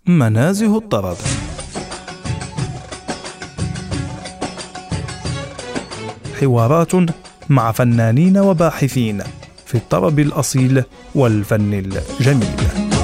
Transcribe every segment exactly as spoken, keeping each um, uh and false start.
منازه الطرب. حوارات مع فنانين وباحثين في الطرب الأصيل والفن الجميل.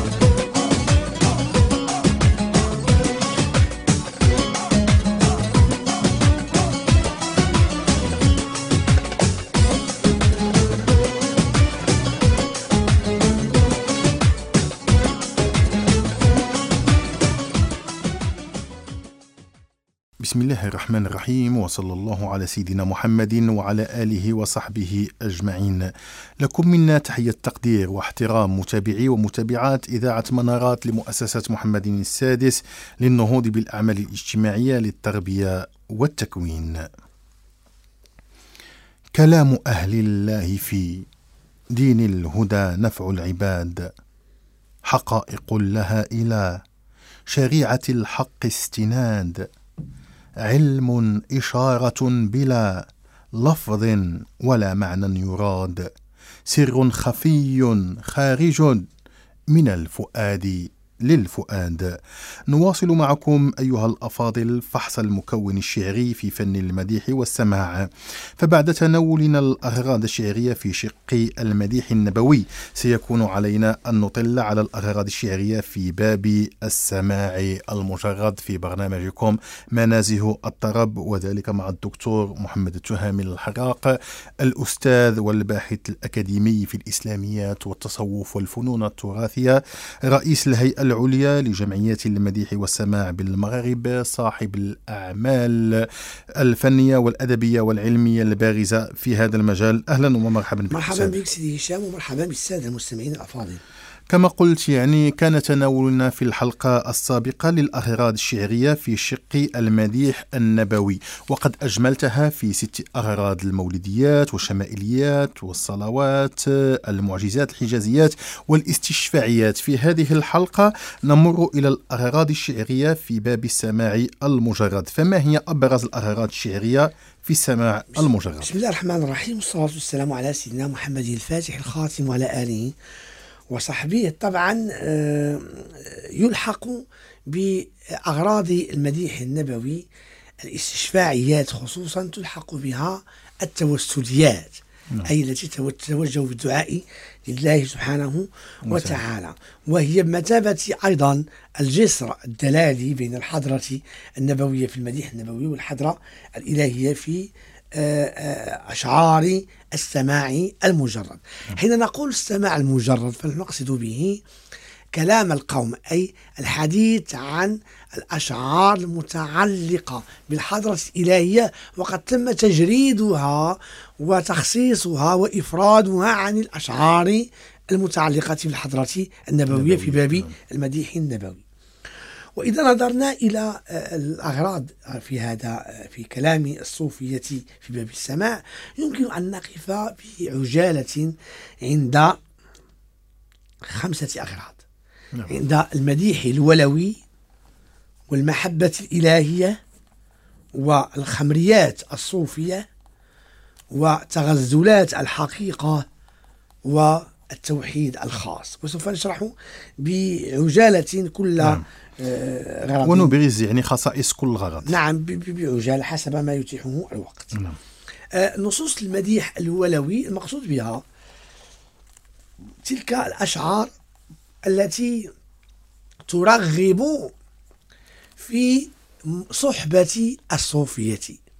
بسم الله الرحمن الرحيم، وصلى الله على سيدنا محمد وعلى آله وصحبه أجمعين. لكم منا تحية تقدير واحترام متابعي ومتابعات إذاعة منارات لمؤسسة محمد السادس للنهوض بالأعمال الاجتماعية للتربية والتكوين. كلام أهل الله في دين الهدى نفع العباد، حقائق لها إلى شريعة الحق استناد، علم إشارة بلا لفظ ولا معنى يراد، سر خفي خارج من الفؤاد للفؤاد. نواصل معكم أيها الأفاضل فحص المكون الشعري في فن المديح والسماع. فبعد تناولنا الأغراض الشعرية في شق المديح النبوي، سيكون علينا أن نطل على الأغراض الشعرية في باب السماع المجرد في برنامجكم منازه الطرب، وذلك مع الدكتور محمد التهامي الحراق، الأستاذ والباحث الأكاديمي في الإسلاميات والتصوف والفنون التراثية، رئيس الهيئة العليا لجمعيات المديح والسماع بالمغرب، صاحب الأعمال الفنية والأدبية والعلمية البارزة في هذا المجال. أهلا ومرحبا بك. مرحبا بك سيدي هشام، ومرحبا بالسادة المستمعين الأفاضل. كما قلت يعني كان تناولنا في الحلقة السابقة للأغراض الشعرية في شق المديح النبوي، وقد أجملتها في ست أغراض: المولديات والشمائليات والصلوات، المعجزات الحجازيات والاستشفاعيات. في هذه الحلقة نمر إلى الأغراض الشعرية في باب السماع المجرد. فما هي أبرز الأغراض الشعرية في السماع المجرد؟ بسم الله الرحمن الرحيم، والصلاة والسلام على سيدنا محمد الفاتح الخاتم وعلى آله وصحبه. طبعا يلحق بأغراض المديح النبوي الاستشفاعيات، خصوصا تلحق بها التوسليات، نعم. أي التي تتوجه بالدعاء لله سبحانه وتعالى، وهي بمثابة أيضا الجسر الدلالي بين الحضرة النبوية في المديح النبوي والحضرة الإلهية في أشعار السماع المجرد. حين نقول السماع المجرد فنقصد به كلام القوم، أي الحديث عن الأشعار المتعلقة بالحضرة الإلهية، وقد تم تجريدها وتخصيصها وإفرادها عن الأشعار المتعلقة بالحضرة النبوية في باب المديح النبوي. وإذا نظرنا إلى الأغراض في هذا في كلام الصوفية في باب السماع، يمكن أن نقف بعجالة عند خمسة أغراض. عند المديح الولوي والمحبة الإلهية والخمريات الصوفية وتغزلات الحقيقة والتوحيد الخاص. وسوف نشرح بعجالة كل نعم. غرض، ونبرز يعني خصائص كل غرض. نعم، بعجالة حسب ما يتيحه الوقت. نعم. آه نصوص المديح الولوي المقصود بها تلك الأشعار التي ترغب في صحبة الصوفية،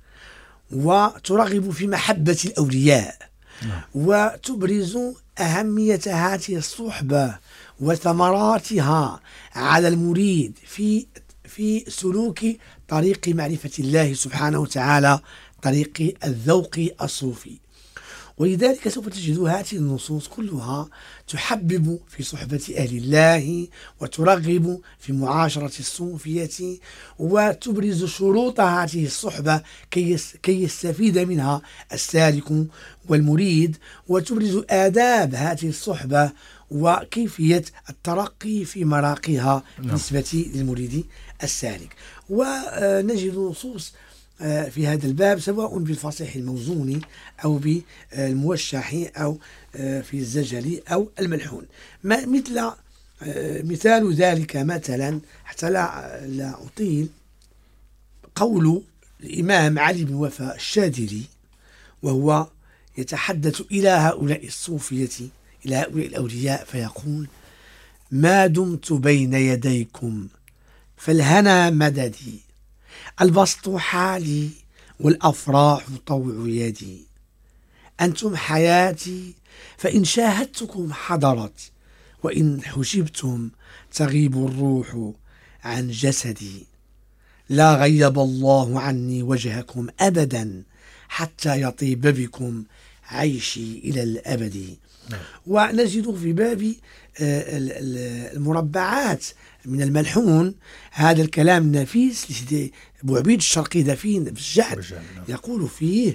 وترغب في محبة الأولياء، نعم. وتبرز أهمية هذه الصحبة وثمراتها على المريد في في سلوك طريق معرفة الله سبحانه وتعالى، طريق الذوق الصوفي. ولذلك سوف تجد هذه النصوص كلها تحبب في صحبة أهل الله، وترغب في معاشرة الصوفية، وتبرز شروط هذه الصحبة كي كي يستفيد منها السالك والمريد، وتبرز آداب هذه الصحبة وكيفية الترقي في مراقيها بالنسبة للمريد السالك. ونجد نصوص في هذا الباب سواء بالفصيح الموزوني أو بالموشح أو في الزجلي أو الملحون، مثل مثال ذلك مثلا حتى لا, لا أطيل قول الإمام علي بن وفاء الشاذلي وهو يتحدث إلى هؤلاء الصوفية إلى هؤلاء الأولياء فيقول: ما دمت بين يديكم فالهنا مددي، البسط حالي والأفراح طوع يدي، أنتم حياتي فإن شاهدتكم حضرت، وإن حجبتم تغيب الروح عن جسدي، لا غيب الله عني وجهكم أبدا حتى يطيب بكم عيشي إلى الأبد. ونجد في باب المربعات من الملحون هذا الكلام النفيس أبو عبيد الشرقي دفين في الجعد يقول فيه: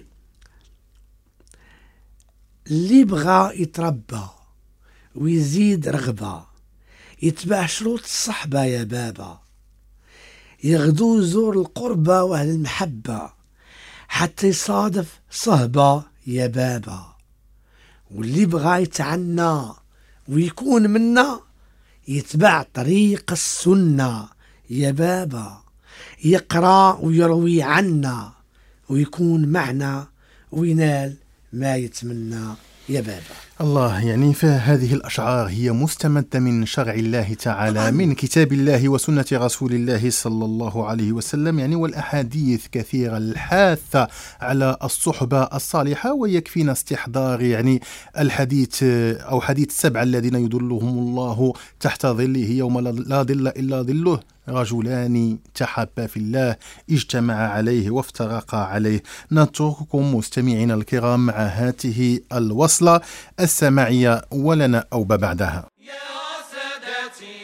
اللي بغى يتربى ويزيد رغبة يتبع شروط الصحبة يا بابا، يغدو يزور القربة وأهل المحبة حتى يصادف صهبة يا بابا، واللي بغى يتعنى ويكون منا يتبع طريق السنة يا بابا، يقرأ ويروي عنا ويكون معنا وينال ما يتمنى يا بابا. الله، يعني فهذه الأشعار هي مستمدة من شرع الله تعالى، من كتاب الله وسنة رسول الله صلى الله عليه وسلم، يعني والأحاديث كثيرة الحاثة على الصحبة الصالحة. ويكفينا استحضار يعني الحديث أو حديث السبعة الذين يظلهم الله تحت ظله يوم لا ظل إلا ظله: رجلان تحابا في الله اجتمعا عليه وافترقا عليه. نترككم مستمعين الكرام مع هذه الوصلة السماعية ولنا أوبة بعدها. يا سادتي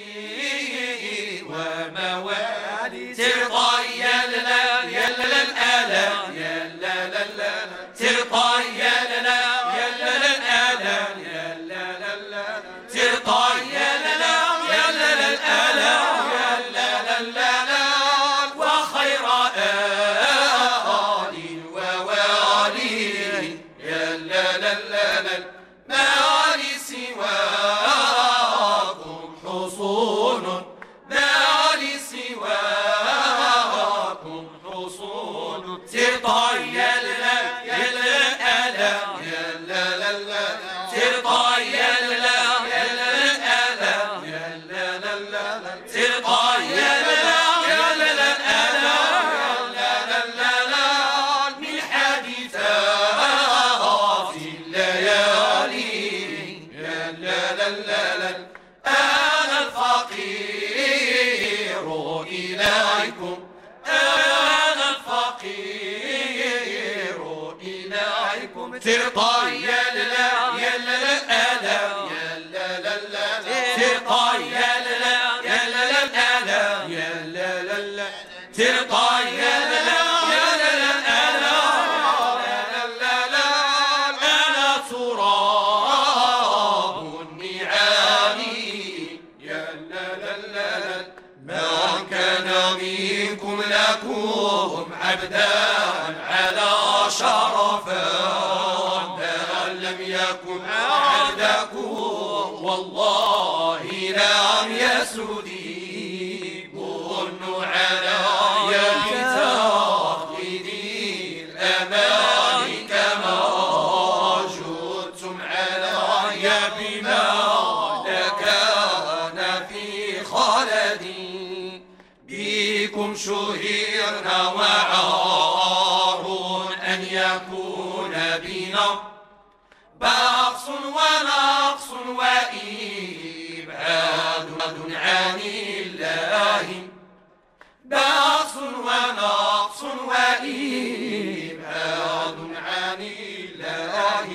وموالي ترقى لنا يلا الآلام يلا لا ترقى لنا يلا الآلام يلا لا ترقى لنا يلا الآلام ترقى يلا يلا الآلام يلا لا لا ترقى يلا يلا الآلام يلا لا لا ترقى يلا يلا الآلام لا لا أنا تراب النعام يلا لا لا ما كان منكم لكم عبدا على شرفا يكن عبدكم والله لم يسدي بن على يتخذ الأمان كما جدتم علي بما لكان في خلدي بكم شهرنا وعار أن يكون بنا بأس ونقص وإبعاد عن الله بأس ونقص وإبعاد عن الله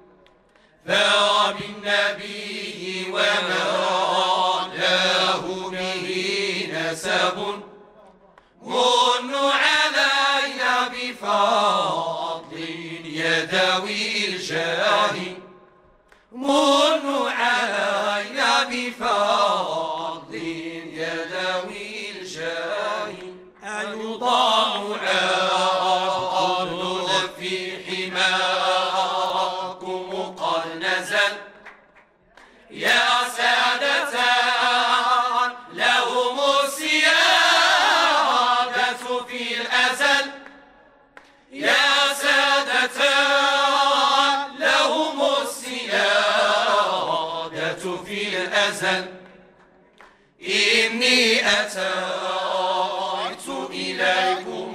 فبالنبي وما له به نسب من علينا بفضل يدوي الجاه من علينا بفضل يدوي الجاه أيضام عقل في حماكم قد نزل يا سادة تحزن إني أتيت إليكم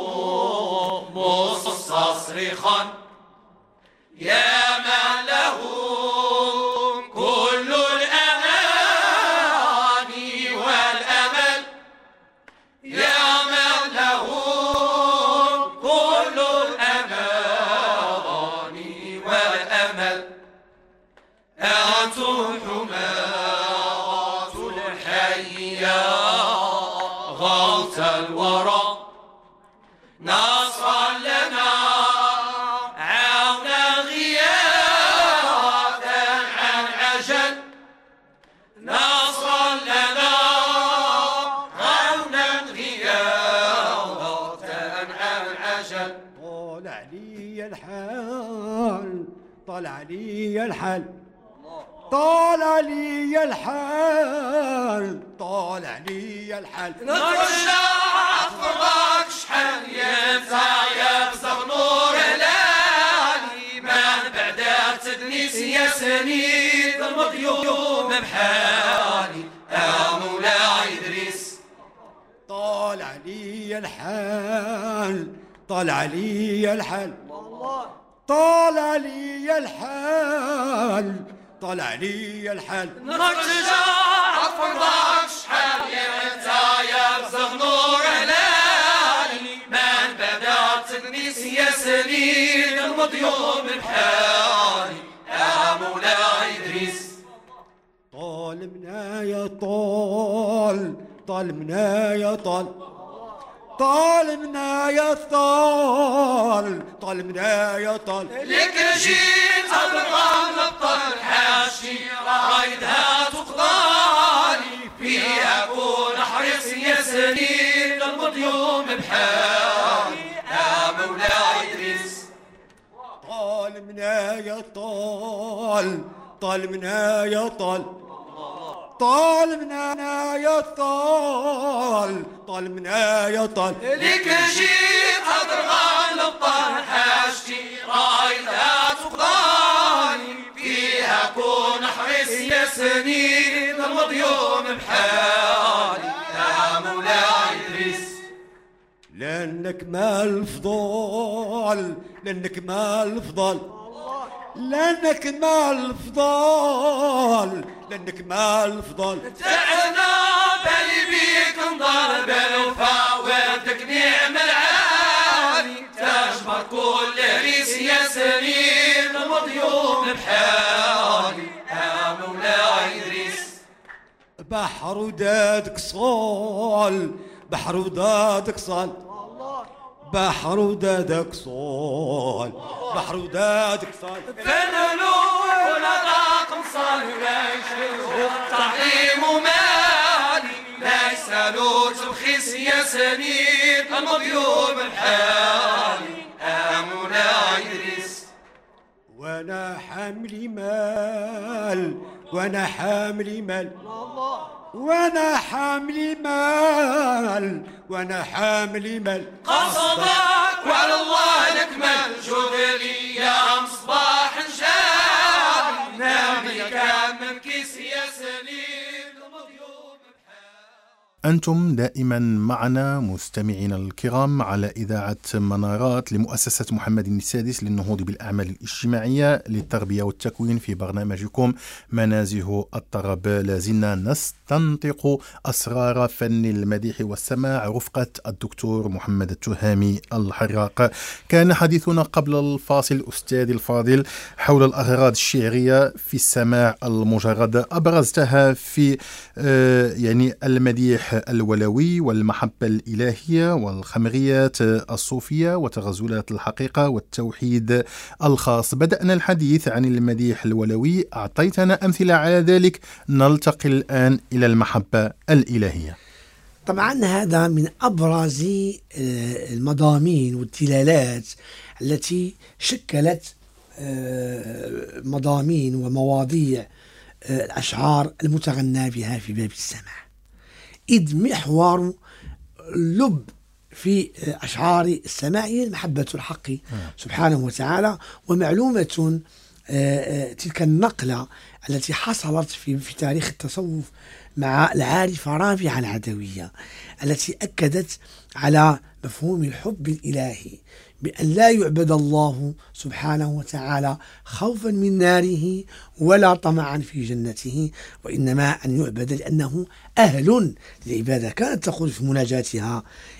مستصرخا يا من له كل الأماني والأمل يا من له كل الأماني والأمل أنتم حماة الحياة غوث الورى نصرا لنا عونا غياثا عن عجل نصرا لنا عونا غياثا عن عجل طلع لي الحال طلع لي الحال طالع لي الحال طالع لي الحال نرجع فرضك شحال ينفع يبزغ نور هلالي من بعد تدنيس يا سنيد المضيوم بحالي يا مولاي إدريس طالع لي الحال طالع لي الحال طالع لي الحال طالع لي الحال نرجع فرضك شحال ينفع يبزغ نور هلالي من بعد تدنيس يا سنيد المضيوم بحالي يا مولاي إدريس طال منا يا طال طال منا يا طال طال منا يا طال طال منا يا طال لك جيت أبغى نبطل حاشي رايدها تقضاني فيها أكون أحرص يا سنين المضيوم بحالي يا مولاي إدريس طال منا يا طال طال منا يا طال طال منا يا طال طال منا يا طال لك جيت أبغى نبطل حاشي رايدها تقضاني فيها أكون أحرص يا سنين المضيوم بحالي يا مولاي إدريس لأنك ما الفضال لأنك ما الفضال لأنك ما الفضال لأنك ما الفضال تعنا بالي بيك نضرب الوفا وردك نعم العالي تجبر كل ريس يا سنين المضيوم بحالي يا مولاي إدريس بحر ودادك صال بحر ودادك صال بحر ودادك صال بحر ودادك صال فنلو ونضاق صال تعليم مالي ليس له تبخيس يا سنين المضيوم بحالي يا مولاي إدريس وانا حاملي مال وانا حاملي مال وانا حاملي مال وانا حاملي مال قصدك وعلى الله نكمل جودلي يا مصباح نجال نامي كان من كيس يا سنين المضيوم بحال. أنتم دائما معنا مستمعينا الكرام على إذاعة منارات لمؤسسة محمد السادس للنهوض بالأعمال الاجتماعية للتربية والتكوين في برنامجكم منازه الطرب. لازلنا نستنطق أسرار فن المديح والسماع رفقة الدكتور محمد التهامي الحراق. كان حديثنا قبل الفاصل أستاذ الفاضل حول الأغراض الشعرية في السماع المجرد، أبرزتها في آه يعني المديح الولوي والمحبة الإلهية والخمريات الصوفية وتغزلات الحقيقة والتوحيد الخاص. بدأنا الحديث عن المديح الولوي، أعطيتنا أمثلة على ذلك، نلتقي الآن إلى المحبة الإلهية. طبعا هذا من أبرز المضامين والدلالات التي شكلت مضامين ومواضيع الأشعار المتغنى بها في باب السماع، إذ محور لب في أشعار السماع هي محبة الحق سبحانه وتعالى. ومعلومة تلك النقلة التي حصلت في, في تاريخ التصوف مع العارفة رابعة العدوية التي أكدت على مفهوم الحب الإلهي بأن لا يعبد الله سبحانه وتعالى خوفا من ناره ولا طمعا في جنته، وإنما أن يعبد لأنه أهل للعبادة. كانت تقول في مناجاتها: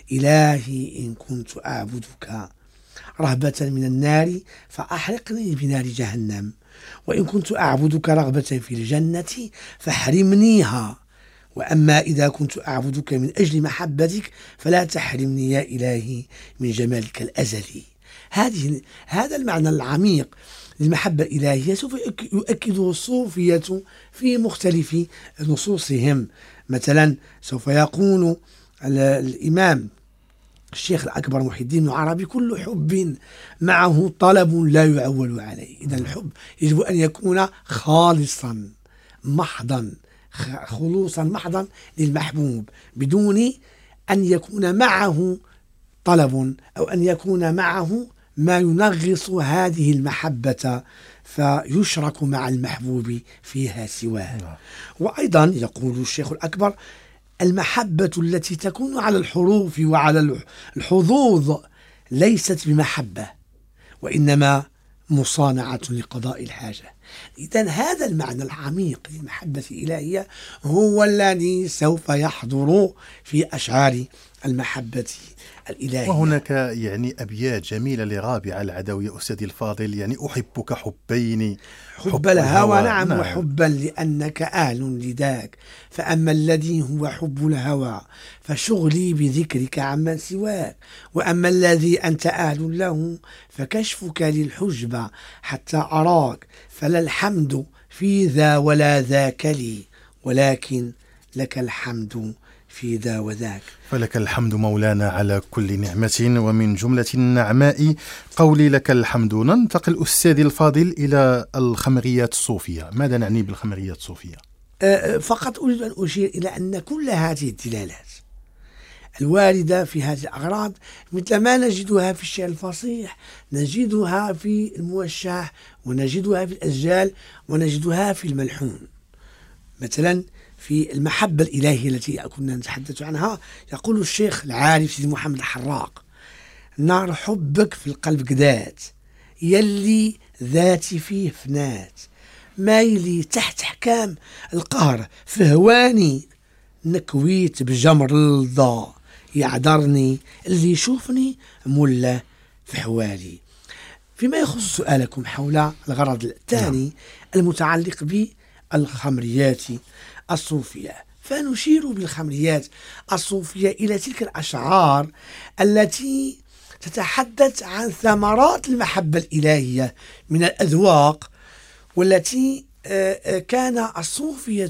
إلهي إن كنت أعبدك رهبة من النار فأحرقني بنار جهنم، وإن كنت أعبدك رغبة في الجنة فاحرمنيها، وأما إذا كنت أعبدك من أجل محبتك فلا تحرمني يا إلهي من جمالك الأزلي. هذه هذا المعنى العميق للمحبة الإلهية سوف يؤكده الصوفية في مختلف نصوصهم. مثلا سوف يقول الإمام الشيخ الأكبر محي الدين العربي: كل حب معه طلب لا يعول عليه. إذا الحب يجب أن يكون خالصا محضا، خلوصا محضا للمحبوب، بدون أن يكون معه طلب أو أن يكون معه ما ينغص هذه المحبة فيشرك مع المحبوب فيها سواه. وأيضا يقول الشيخ الأكبر: المحبة التي تكون على الحروف وعلى الحظوظ ليست بمحبة، وإنما مصانعة لقضاء الحاجة. إذن هذا المعنى العميق للمحبة الإلهية هو الذي سوف يحضر في أشعار المحبة الإلهية. وهناك يعني أبيات جميلة لرابعة العدوية أستاذي الفاضل، يعني أحبك حبين، حب, حب الهوى نعم, نعم وحبا لأنك أهل لذاك، فأما الذي هو حب الهوى فشغلي بذكرك عمن سواك، وأما الذي أنت أهل له فكشفك للحجب حتى أراك، فلا الحمد في ذا ولا ذاك لي، ولكن لك الحمد في ذا وذاك. فلك الحمد مولانا على كل نعمة، ومن جملة النعماء قولي لك الحمد. ننتقل أستاذي الفاضل إلى الخمريات الصوفية. ماذا نعني بالخمريات الصوفية؟ أه فقط أريد أن أشير إلى أن كل هذه الدلالات الواردة في هذه الأغراض مثل ما نجدها في الشعر الفصيح، نجدها في الموشح، ونجدها في الأسجال، ونجدها في الملحون. مثلا في المحبة الإلهية التي كنا نتحدث عنها يقول الشيخ العارف سيدي محمد الحراق: نار حبك في القلب قدات، يلي ذاتي فيه فنات، مايلي تحت حكام القهر في هواني، نكويت بجمر الضاء، يعذرني اللي يشوفني ملا في حوالي. فيما يخص سؤالكم حول الغرض الثاني المتعلق بالخمريات الصوفية، فنشير بالخمريات الصوفية إلى تلك الأشعار التي تتحدث عن ثمرات المحبة الإلهية من الأذواق، والتي كان الصوفية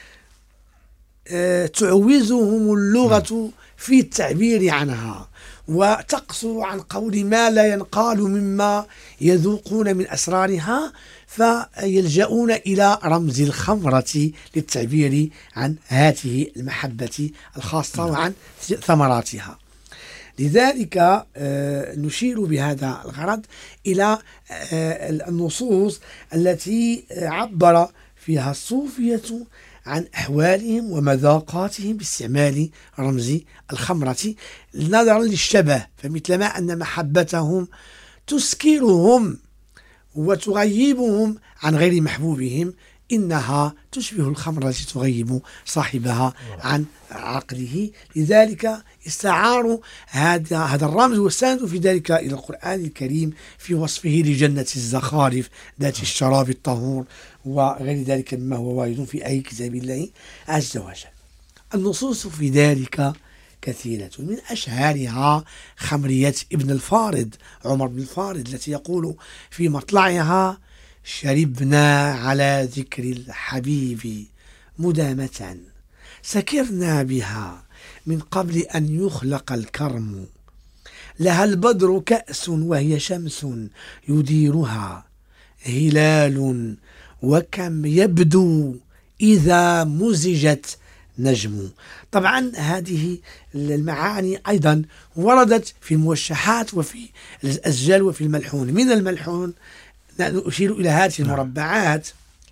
تعوزهم اللغة في التعبير عنها، وتقصر عن قول ما لا ينقال مما يذوقون من أسرارها، فيلجؤون إلى رمز الخمرة للتعبير عن هذه المحبة الخاصة وعن ثمراتها. لذلك نشير بهذا الغرض إلى النصوص التي عبر فيها الصوفية عن أحوالهم ومذاقاتهم باستعمال رمز الخمرة نظرا للشبه، فمثلما أن محبتهم تسكرهم وتغيبهم عن غير محبوبهم، إنها تشبه الخمر التي تغيب صاحبها عن عقله. لذلك استعاروا هذا هذا الرمز، واستندوا في ذلك إلى القرآن الكريم في وصفه لجنة الزخارف ذات الشراب الطهور وغير ذلك مما هو وارد في أي كتاب الله عز وجل. النصوص في ذلك كثيرة، من أشهرها خمرية ابن الفارض عمر بن الفارض التي يقول في مطلعها: شربنا على ذكر الحبيب مدامة، سكرنا بها من قبل أن يخلق الكرم، لها البدر كأس وهي شمس يديرها، هلال وكم يبدو إذا مزجت نجم. طبعا هذه المعاني أيضا وردت في الموشحات وفي الأسجال وفي الملحون. من الملحون نحن أشير إلى هذه المربعات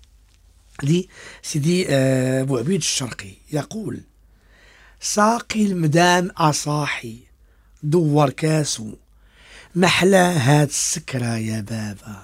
لسيدي آه بوعبيد الشرقي، يقول: ساقي المدام أصاحي دور كاسو، محلى هاد السكرة يا بابا،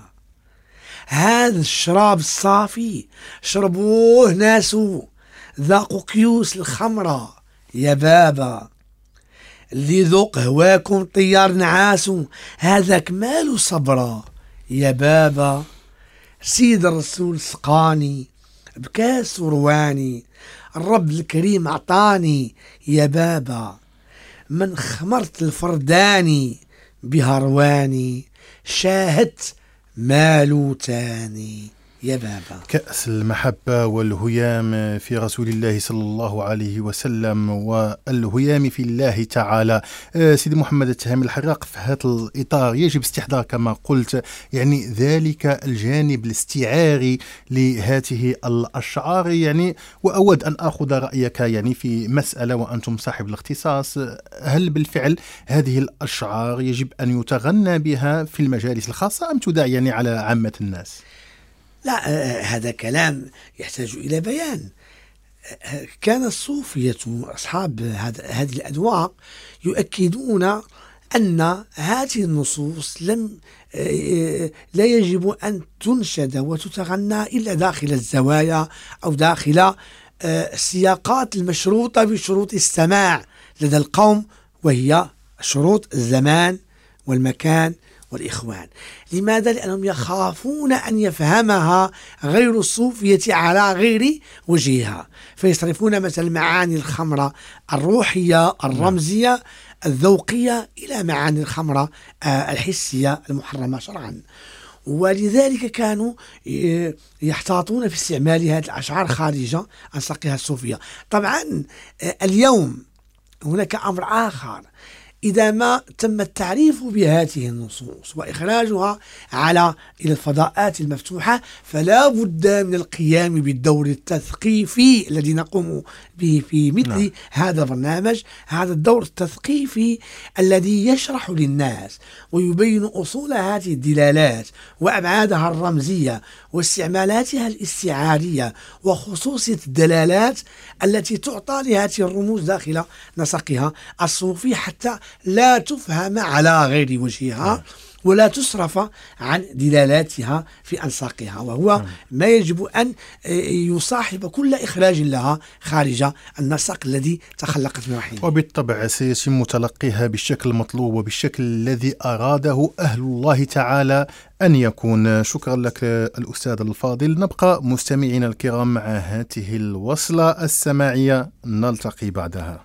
هذا الشراب الصافي شربوه ناسو، ذاقوا كيوس الخمرة يا بابا، اللي ذوق هواكم طيار نعاسو، هذاك ماله صبرة يا بابا، سيد الرسول سقاني بكاس رواني، الرب الكريم عطاني يا بابا، من خمرت الفرداني بهرواني، شاهدت مالو تاني يا بابا. كأس المحبة والهيام في رسول الله صلى الله عليه وسلم والهيام في الله تعالى. سيدي محمد التهامي الحراق، في هذا الإطار يجب استحضار كما قلت يعني ذلك الجانب الاستعاري لهذه الأشعار، يعني وأود أن أخذ رأيك يعني في مسألة وأنتم صاحب الاختصاص، هل بالفعل هذه الأشعار يجب أن يتغنى بها في المجالس الخاصة أم تداعي يعني على عامة الناس؟ لا، هذا كلام يحتاج إلى بيان. كان الصوفية أصحاب هذه الأدواق يؤكدون أن هذه النصوص لم لا يجب أن تنشد وتتغنى إلا داخل الزوايا أو داخل السياقات المشروطة بشروط السماع لدى القوم، وهي شروط الزمان والمكان والإخوان. لماذا؟ لأنهم يخافون أن يفهمها غير الصوفية على غير وجهها، فيصرفون مثلا معاني الخمرة الروحية الرمزية الذوقية إلى معاني الخمرة الحسية المحرمة شرعا. ولذلك كانوا يحتاطون في استعمال هذه الأشعار خارجة عن ساقها الصوفية. طبعا اليوم هناك أمر آخر، إذا ما تم التعريف بهذه النصوص وإخراجها على إلى الفضاءات المفتوحة، فلا بد من القيام بالدور التثقيفي الذي نقوم به في مثل نعم. هذا البرنامج، هذا الدور التثقيفي الذي يشرح للناس ويبين أصول هذه الدلالات وأبعادها الرمزية واستعمالاتها الاستعارية وخصوصية الدلالات التي تعطى لهذه الرموز داخل نسقها الصوفي، حتى لا تفهم على غير وجهها ولا تصرف عن دلالاتها في أنساقها، وهو ما يجب أن يصاحب كل إخراج لها خارج النسق الذي تخلقت من رحمه. وبالطبع سيتم تلقيها بالشكل المطلوب وبالشكل الذي أراده أهل الله تعالى أن يكون. شكرا لك الأستاذ الفاضل. نبقى مستمعين الكرام مع هذه الوصلة السماعية، نلتقي بعدها.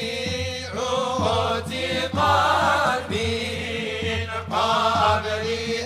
قبلي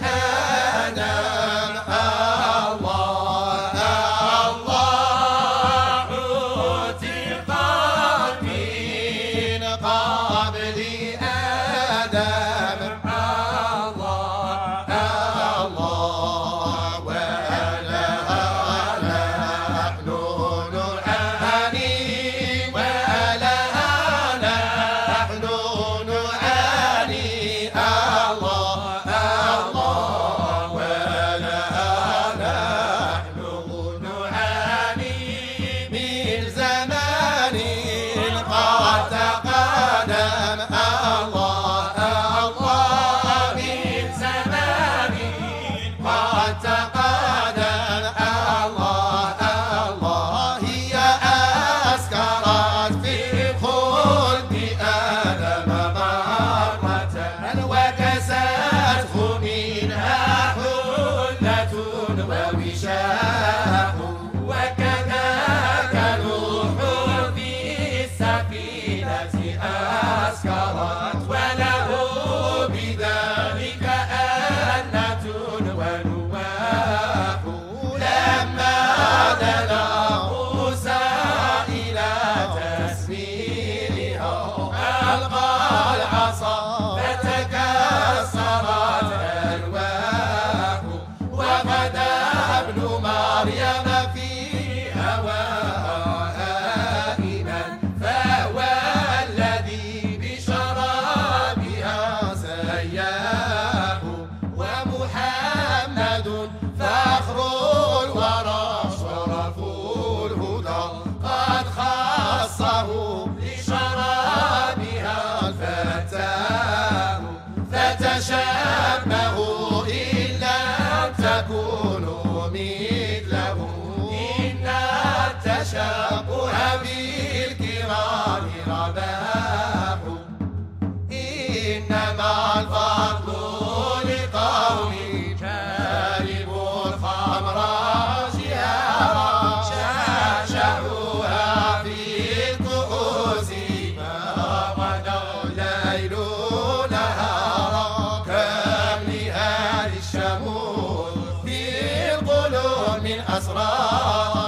الأسرار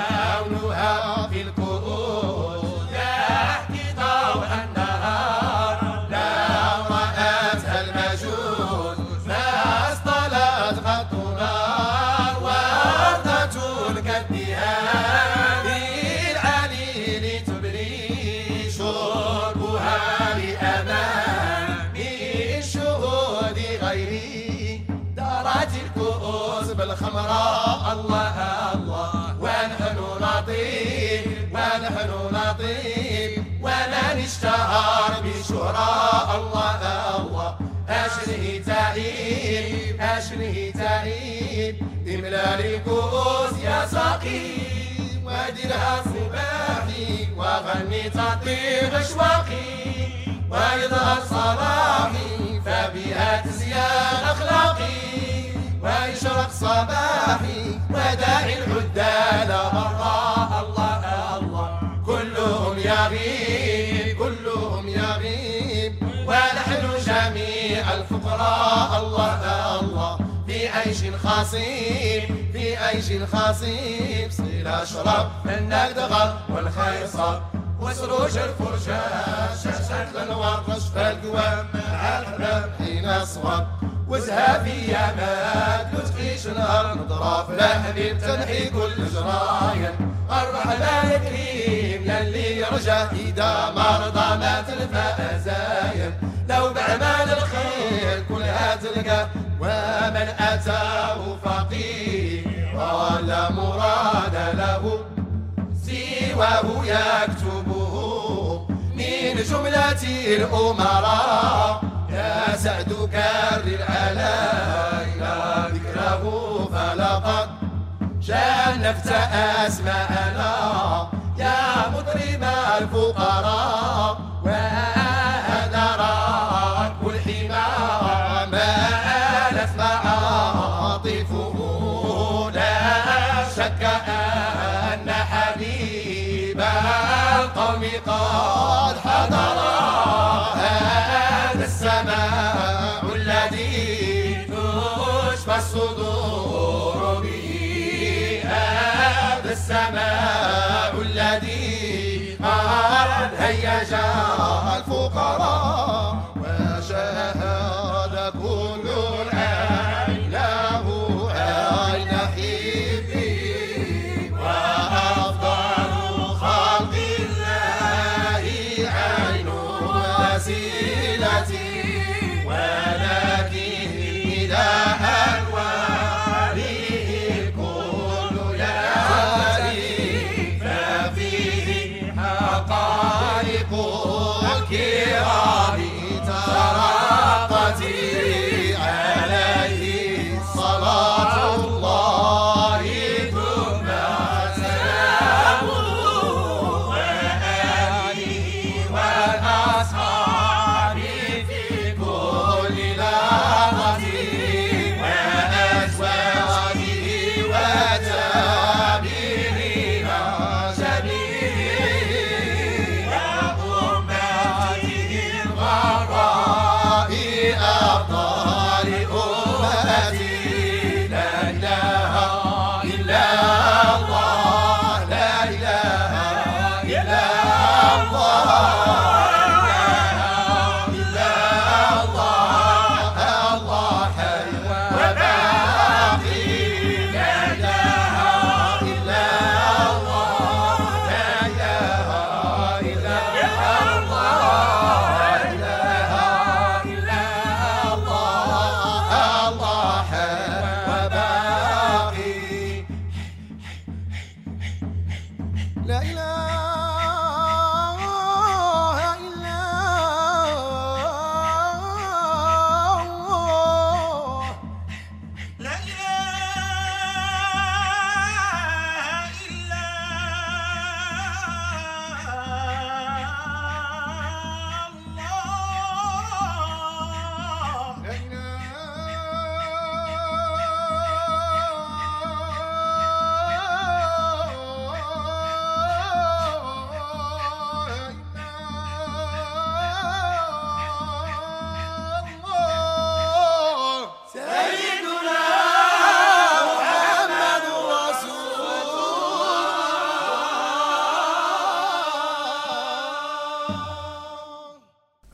لونها في الكؤوس يحكي ضوء النهار لو رأتها المجوس ما اصطلت قط نار وردة كالدهان بالعليل تبري شربها لأمان من شهود غيري دارت الكؤوس بالخمراء الله الله ونحن نطيب ونحن نطيب ولا نشتهر بشهراء الله الله أشنه تعيب أشنه تعيب املا الكؤوس يا ساقي وديرها صباحي وغني تطيب اشواقي ويظهر صلاحي فبها تزيان اخلاقي ويشرق صباحي وداعي العدال مرة الله الله كلهم يغيب كلهم يغيب ونحن جميع الفقراء الله الله في عيش خصيب في عيش خصيب صيل اشرب النقد غر والخير صب وسروج الفرشاش شكل ورش فالقوام مع الحباب حين صوب وزها في يامات وتعيش نهار نضرب لهبي تنحي كل جرايا الرحمن الكريم يلي يرجع إذا مرضى ما تلفى أزايا لو بعمل الخير كلها تلقى ومن أتاه فقير ولا مراد له سواه يكتبه من جملة الأمراء يا سعد كرر على إلى ذكره فلقد جنفت أسماءنا يا مطرب الفقراء وهذا ركب الحمار ما آلت معاطفه لا شك أن حبيب القوم قد حضر هذا السماع الذي تشفى الصدور به هذا السماع الذي قد هيج الفقراء وشاهد كل العين له عين حبي وأفضل خلق الله عين وسيلتي ولكن إذا أنواره الكل يأتي ففيه حقائق الكرام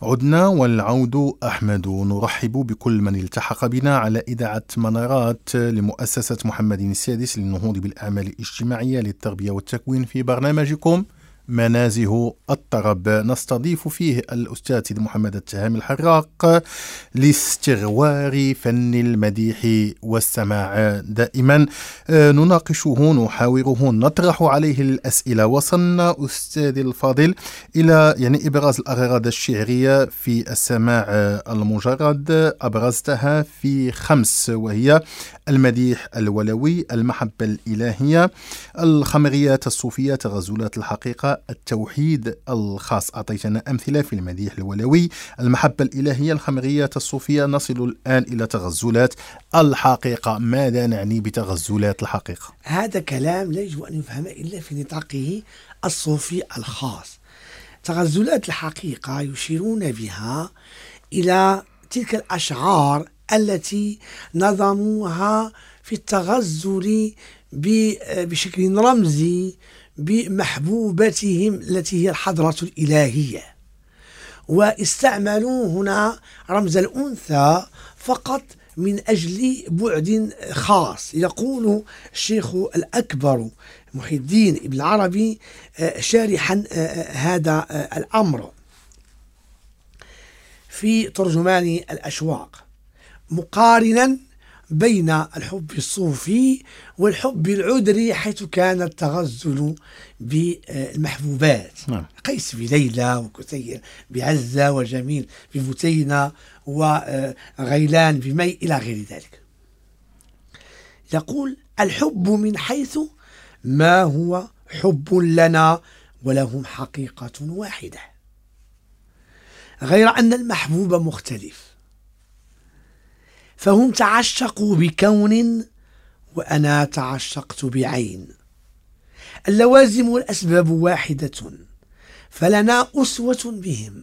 عدنا والعود أحمد. نرحب بكل من التحق بنا على إذاعة منارات لمؤسسة محمد السادس للنهوض بالأعمال الاجتماعية للتربية والتكوين في برنامجكم منازه الطرب. نستضيف فيه الأستاذ سيد محمد التهامي الحراق لاستغوار فن المديح والسماع. دائما نناقشه نحاوره نطرح عليه الأسئلة. وصلنا أستاذ الفاضل إلى يعني إبراز الأغراض الشعرية في السماع المجرد. أبرزتها في خمس، وهي المديح الولوي، المحبة الإلهية، الخمريات الصوفية، تغزلات الحقيقة، التوحيد الخاص. أعطيتنا أمثلة في المديح الولوي، المحبة الإلهية، الخمريات الصوفية. نصل الآن إلى تغزلات الحقيقة. ماذا نعني بتغزلات الحقيقة؟ هذا كلام لا يجب أن يفهم إلا في نطاقه الصوفي الخاص. تغزلات الحقيقة يشيرون بها إلى تلك الأشعار التي نظموها في التغزل بشكل رمزي بمحبوبتهم التي هي الحضرة الإلهية، واستعملوا هنا رمز الأنثى فقط من أجل بعد خاص. يقول الشيخ الأكبر محي الدين ابن العربي شارحا هذا الأمر في ترجمان الأشواق، مقارنا بين الحب الصوفي والحب العذري، حيث كان التغزل بالمحبوبات. نعم. قيس بليلى، وكثير بعزة، وجميل ببتينة، وغيلان بمي، إلى غير ذلك. يقول الحب من حيث ما هو حب لنا ولهم حقيقة واحدة، غير أن المحبوب مختلف، فهم تعشقوا بكون وأنا تعشقت بعين، اللوازم والأسباب واحدة، فلنا أسوة بهم.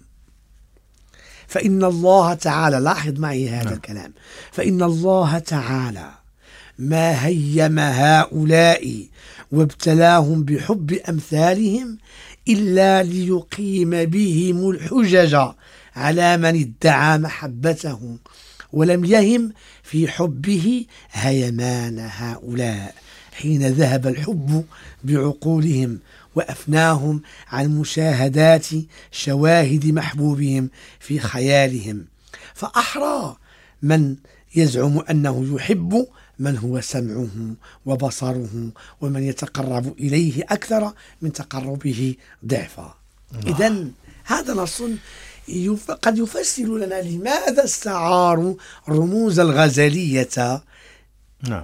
فإن الله تعالى، لاحظ معي هذا الكلام، فإن الله تعالى ما هيم هؤلاء وابتلاهم بحب أمثالهم إلا ليقيم بهم الحجج على من ادعى محبتهم، ولم يهم في حبه هيمان هؤلاء، حين ذهب الحب بعقولهم وأفناهم عن مشاهدات شواهد محبوبهم في خيالهم. فأحرى من يزعم أنه يحب من هو سمعه وبصره، ومن يتقرب إليه أكثر من تقربه ضعفا. إذن هذا نص قد يفسر لنا لماذا استعاروا رموز الغزلية نعم.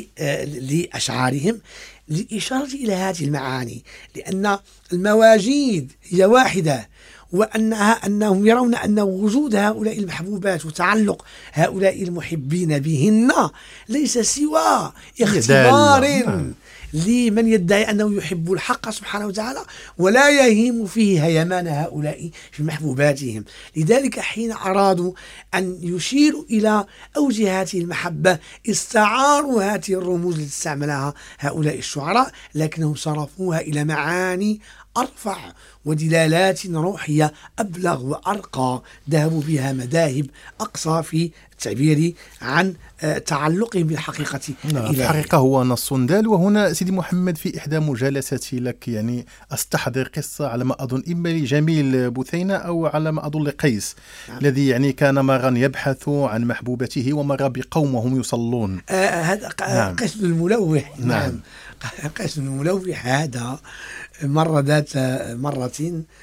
لأشعارهم، للإشارة إلى هذه المعاني، لأن المواجيد هي واحدة، وأنها أنهم يرون أن وجود هؤلاء المحبوبات وتعلق هؤلاء المحبين بهن ليس سوى اختبار لمن يدعي أنه يحب الحق سبحانه وتعالى ولا يهيم فيه هيمان هؤلاء في محبوباتهم. لذلك حين أرادوا أن يشيروا إلى أوجه هذه المحبة استعاروا هذه الرموز التي استعملها هؤلاء الشعراء، لكنهم صرفوها إلى معاني أرفع ودلالات روحية أبلغ وأرقى، ذهبوا بها مذاهب أقصى في التعبير عن تعلقهم بالحقيقة. نعم. الحقيقة هو نص دال. وهنا سيدي محمد في إحدى مجالساتي لك يعني أستحضر قصة على ما أظن إما لجميل بثينة أو على ما أظن لقيس، نعم. الذي يعني كان مرا يبحث عن محبوبته ومر بقوم وهم يصلون. آه هذا نعم. قيس بن الملوح. نعم. نعم. قيس بن الملوح هذا مرة ذات مرة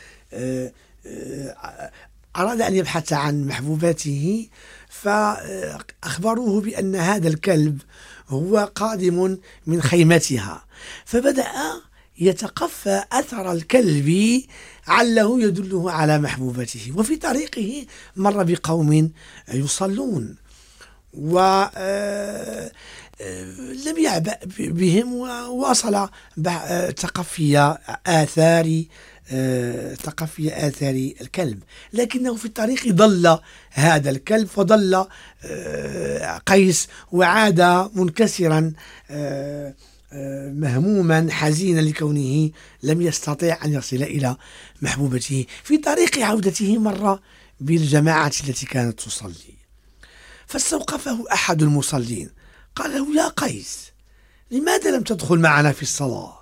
أراد أن يبحث عن محبوبته، فأخبروه بأن هذا الكلب هو قادم من خيمتها، فبدأ يتقفى أثر الكلب عله يدله على محبوبته. وفي طريقه مر بقوم يصلون ولم يعبأ بهم، وواصل تقفي آثار تقفي آثار الكلب، لكنه في الطريق ضل هذا الكلب، فضل قيس وعاد منكسرا مهموما حزينا لكونه لم يستطيع أن يصل إلى محبوبته. في طريق عودته مر بالجماعة التي كانت تصلي، فاستوقفه أحد المصلين قال له: يا قيس، لماذا لم تدخل معنا في الصلاة؟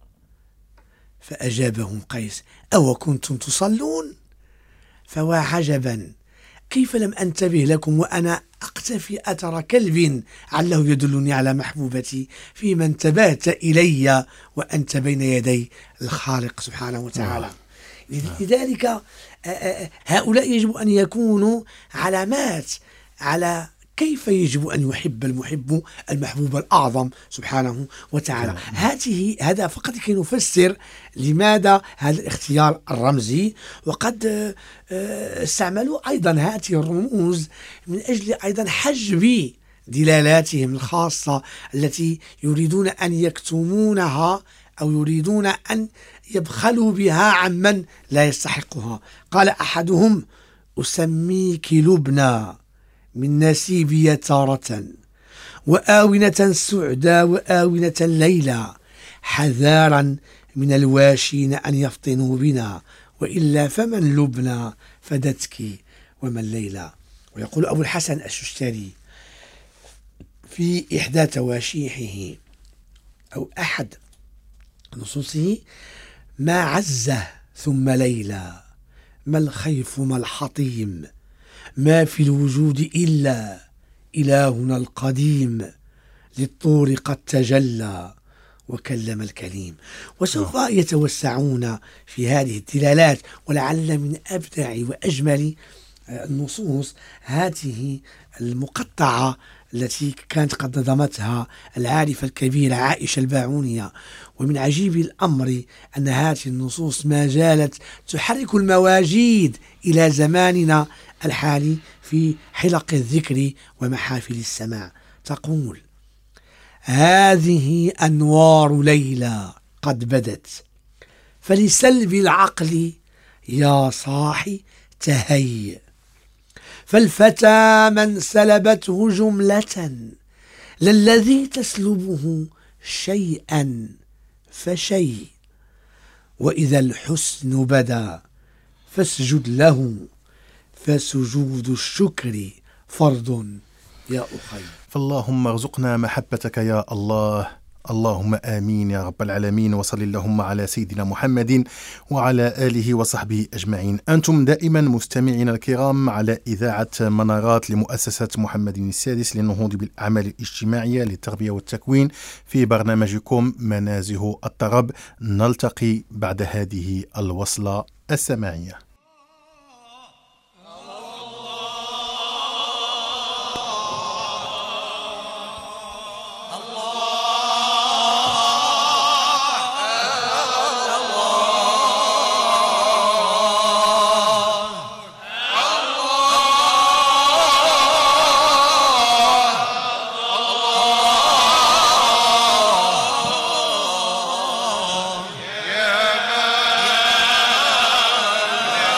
فأجابهم قيس: أو كنتم تصلون؟ فوا عجبا، كيف لم أنتبه لكم وأنا أقتفي أثر كلب عله يدلني على محبوبتي، فيما انتبهت إلي وأنت بين يدي الخالق سبحانه وتعالى. لذلك هؤلاء يجب أن يكونوا علامات على كيف يجب أن يحب المحب المحبوب الأعظم سبحانه وتعالى. هذه هذا فقط كي نفسر لماذا هذا الاختيار الرمزي. وقد استعملوا أيضا هذه الرموز من أجل أيضا حجب دلالاتهم الخاصة التي يريدون أن يكتمونها أو يريدون أن يبخلوا بها عمن لا يستحقها. قال أحدهم: أسميك لبنى من نسيبي تارة، وآونة سعدى وآونة ليلى، حذارا من الواشين أن يفطنوا بنا، وإلا فمن لبنى فدتك ومن ليلى. ويقول أبو الحسن الششتري في إحدى تواشيحه أو أحد نصوصه: ما عزه ثم ليلى، ما الخيف ما الحطيم، ما في الوجود إلا إلهنا القديم، للطور قد تجلى وكلم الكليم. وسوف يتوسعون في هذه الدلالات، ولعل من أبدع وأجمل النصوص هذه المقطعة التي كانت قد نظمتها العارفة الكبيرة عائشة الباعونية. ومن عجيب الأمر أن هذه النصوص ما زالت تحرك المواجيد إلى زماننا الحالي في حلق الذكر ومحافل السماع. تقول: هذه أنوار ليلى قد بدت، فلسلب العقل يا صاحي تهيئ، فالفتى من سلبته جملة، للذي تسلبه شيئا فشيء، وإذا الحسن بدا فاسجد له، فسجود الشكر فرض يا أخي. فاللهم ارزقنا محبتك يا الله، اللهم آمين يا رب العالمين. وصل اللهم على سيدنا محمد وعلى آله وصحبه أجمعين. أنتم دائما مستمعين الكرام على إذاعة منارات لمؤسسة محمد السادس للنهوض بالأعمال الاجتماعية للتربية والتكوين في برنامجكم منازه الطرب. نلتقي بعد هذه الوصلة السماعية. يا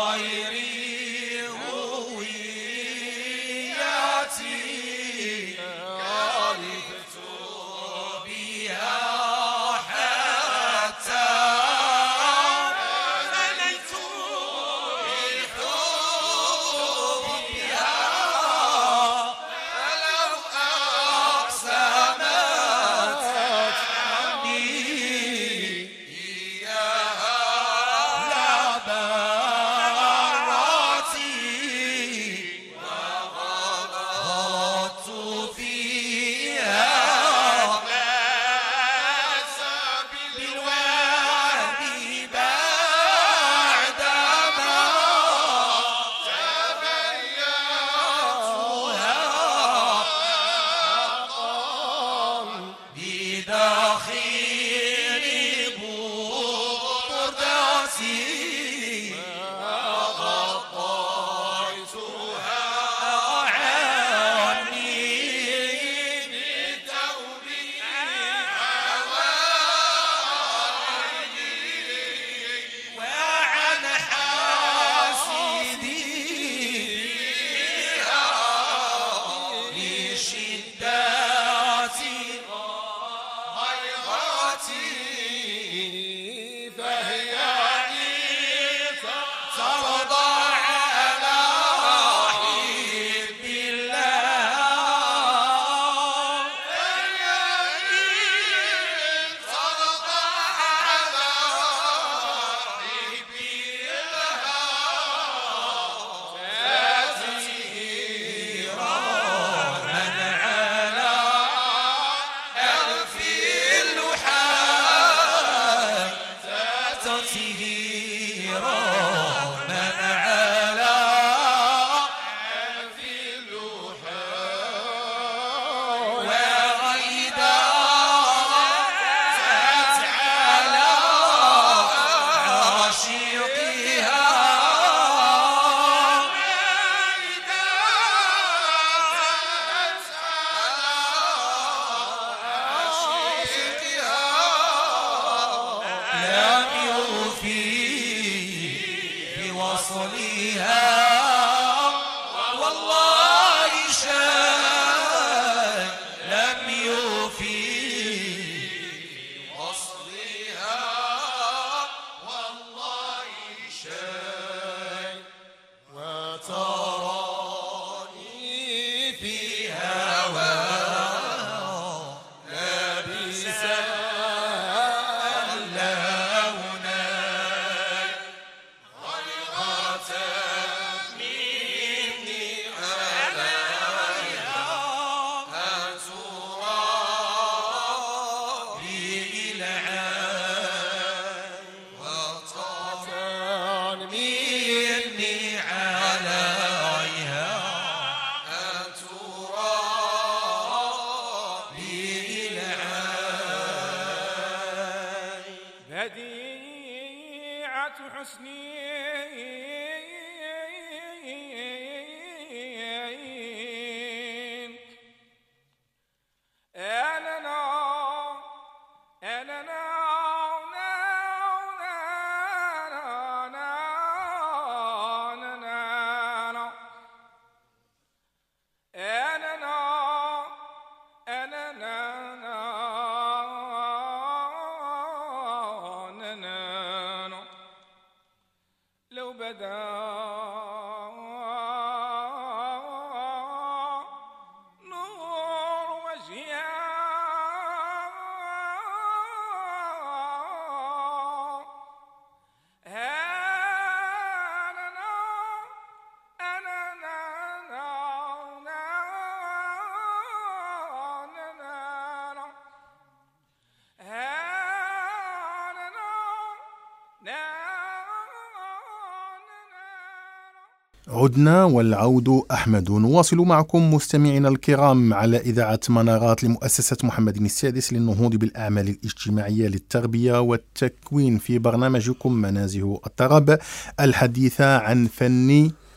عدنا والعود أحمد. نواصل معكم مستمعينا الكرام على إذاعة منارات لمؤسسة محمد السادس للنهوض بالأعمال الاجتماعية للتربية والتكوين في برنامجكم منازه الطرب الحديث عن فن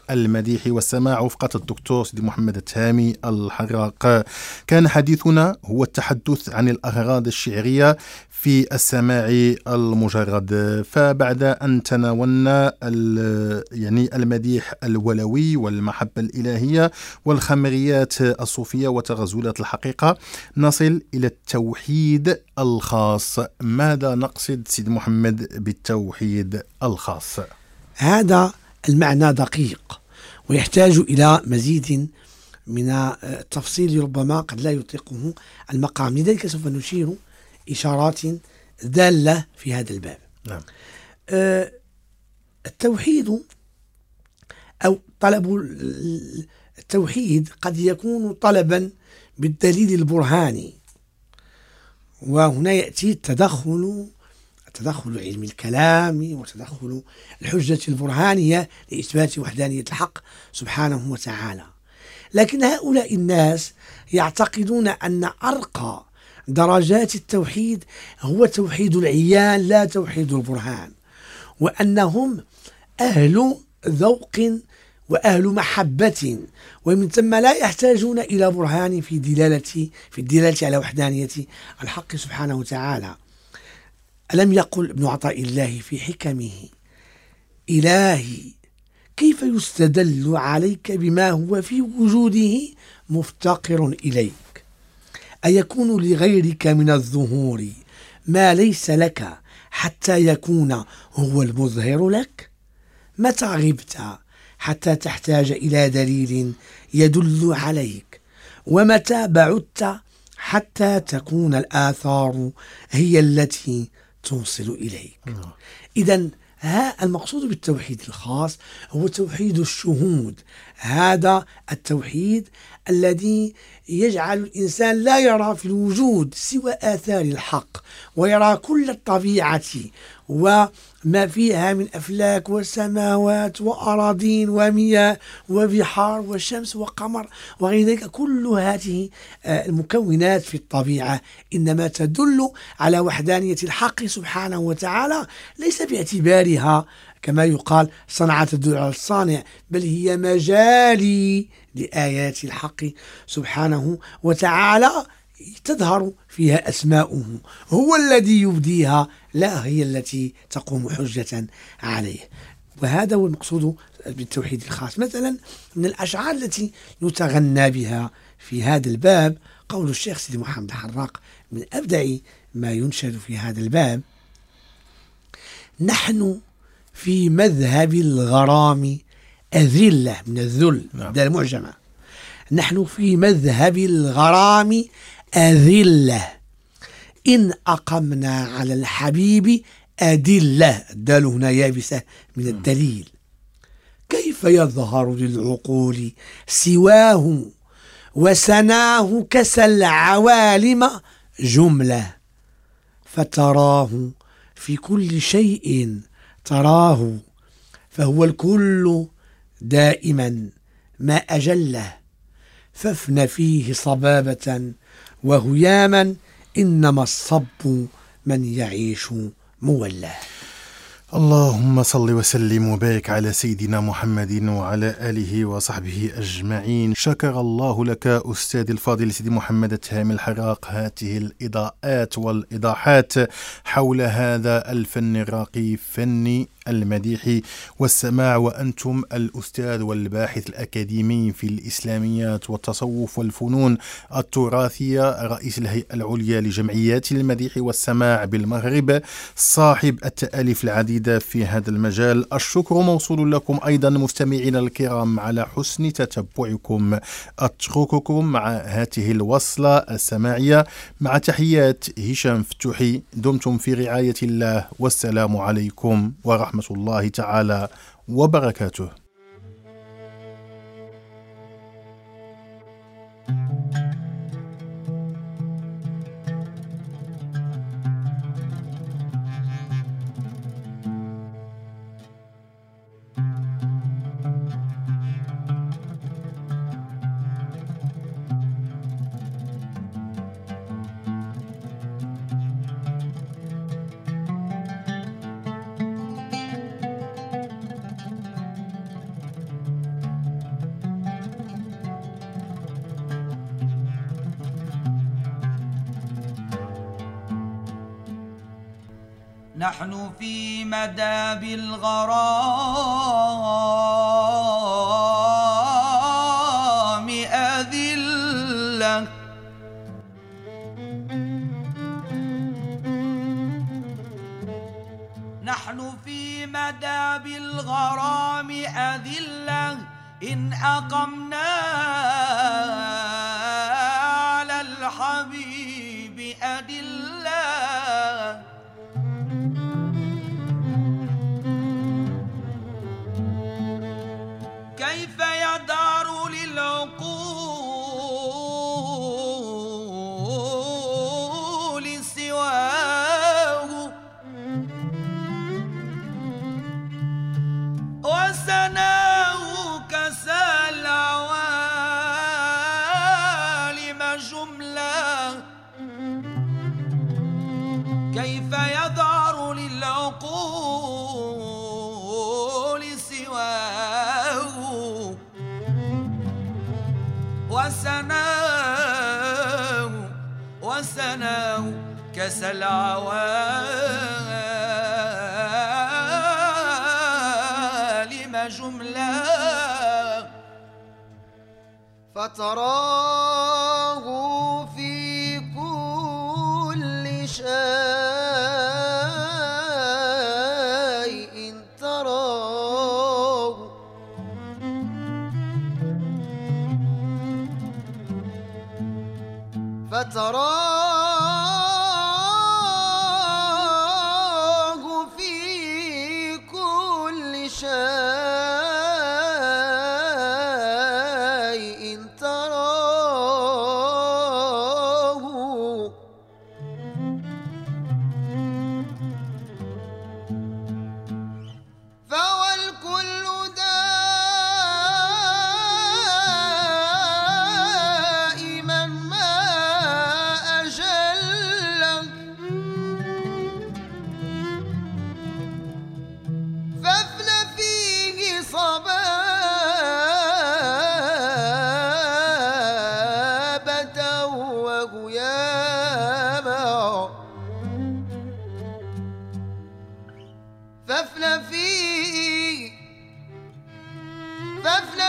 المديح والسماع وفقة الدكتور سيدي محمد التهامي الحراق. كان حديثنا هو التحدث عن الأغراض الشعرية في السماع المجرد. فبعد أن تناولنا يعني المديح الولوي والمحبة الإلهية والخمريات الصوفية وتغزلات الحقيقة، نصل إلى التوحيد الخاص. ماذا نقصد سيد محمد بالتوحيد الخاص؟ هذا المعنى دقيق ويحتاج إلى مزيد من التفصيل، ربما قد لا يطيقه المقام، لذلك سوف نشير إشارات دالة في هذا الباب. نعم. أه التوحيد أو طلب التوحيد قد يكون طلبا بالدليل البرهاني، وهنا يأتي التدخل تدخل علم الكلام وتدخل الحجة البرهانية لإثبات وحدانية الحق سبحانه وتعالى. لكن هؤلاء الناس يعتقدون أن أرقى درجات التوحيد هو توحيد العيان لا توحيد البرهان، وأنهم أهل ذوق وأهل محبة، ومن ثم لا يحتاجون إلى برهان في دلالة في الدلالة على وحدانية الحق سبحانه وتعالى. ألم يقل ابن عطاء الله في حكمه: إلهي كيف يستدل عليك بما هو في وجوده مفتقر إليك؟ أيكون لغيرك من الظهور ما ليس لك حتى يكون هو المظهر لك؟ متى غبت حتى تحتاج إلى دليل يدل عليك؟ ومتى بعدت حتى تكون الآثار هي التي توصل إليك؟ إذن ها المقصود بالتوحيد الخاص هو توحيد الشهود. هذا التوحيد الذي يجعل الإنسان لا يرى في الوجود سوى آثار الحق، ويرى كل الطبيعة وما فيها من أفلاك وسماوات وأراضين ومياه وبحار وشمس وقمر وغير ذلك. كل هذه المكونات في الطبيعة إنما تدل على وحدانية الحق سبحانه وتعالى، ليس باعتبارها كما يقال صنعة تدل على الصانع، بل هي مجالي لآيات الحق سبحانه وتعالى تظهر فيها أسماؤه، هو الذي يبديها لا هي التي تقوم حجة عليه. وهذا هو المقصود بالتوحيد الخاص. مثلا من الأشعار التي يتغنى بها في هذا الباب قول الشيخ سيدي محمد الحراق من أبدع ما ينشد في هذا الباب: نحن في مذهب الغرام أذلة، من الذل ده المعجمة، نحن في مذهب الغرام أذلة إن أقمنا على الحبيب أدلة. الدال هنا يابسة من الدليل. كيف يظهر للعقول سواه وسناه كسى العوالم جملة، فتراه في كل شيء تراه، فهو الكل دائما ما أجله، فافن فيه صبابة وهياما، إنما الصب من يعيش مولاه. اللهم صل وسلم وبارك على سيدنا محمد وعلى آله وصحبه أجمعين. شكر الله لك أستاذ الفاضل سيدي محمد التهامي الحراق هذه الإضاءات والإيضاحات حول هذا الفن الراقي، فن المديح والسماع، وأنتم الأستاذ والباحث الأكاديمي في الإسلاميات والتصوف والفنون التراثية، رئيس الهيئة العليا لجمعيات المديح والسماع بالمغرب، صاحب التأليف العديدة في هذا المجال. الشكر موصول لكم أيضا مستمعينا الكرام على حسن تتبعكم. أترككم مع هذه الوصلة السماعية مع تحيات هشام فتوحي. دمتم في رعاية الله، والسلام عليكم ورحمة الله تعالى وبركاته. نحن في مدى بالغرام أذلة نحن في مدى بالغرام أذلة إن أقمنا على الحبيب أدلة كيف يدار للعقول سواه وسناه كسى العوالم جملة كيف يدار للعقول سواه وسناه وسناه كسى العوالم جملة فتراه في كل شيء تراه فتراه في كل شيء تراه فهو الكل دائما ما أجلك فافن فيه صبابة وغياما فافن فيه فافن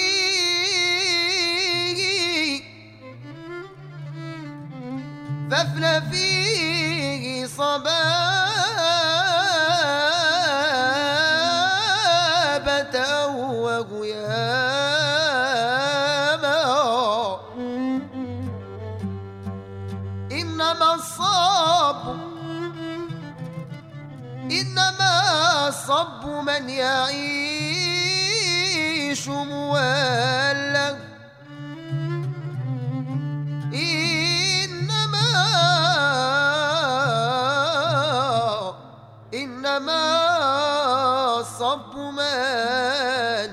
فيه فافن فيه صبابة وغياما إنما الصب إنما الصب من يعيش مولى إنما إنما الصب من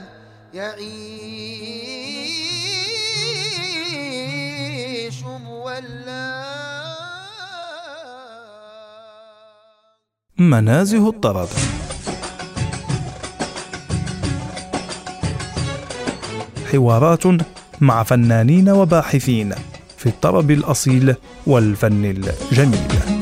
يعيش مولى منازه الطرب. حوارات مع فنانين وباحثين في الطرب الأصيل والفن الجميل.